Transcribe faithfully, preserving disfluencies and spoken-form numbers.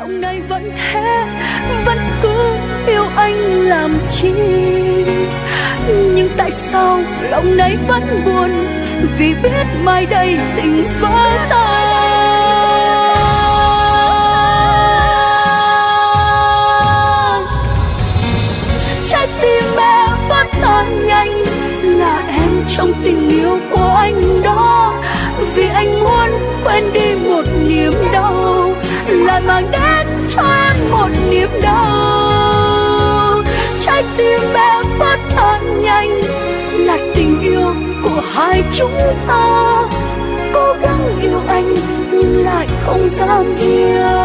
lòng này vẫn thế, vẫn cứ yêu anh làm chi. Nhưng tại sao lòng này vẫn buồn, vì biết mai đây tình vỡ tan. Trái tim em vẫn tan nhanh, là em trong tình yêu của anh đó. Vì anh muốn quên đi một niềm đau, lại mang đến cho em một niềm đau. Trái tim em vẫn tan nhanh, là tình yêu của hai chúng ta. Cố gắng yêu anh nhưng lại không dám yêu.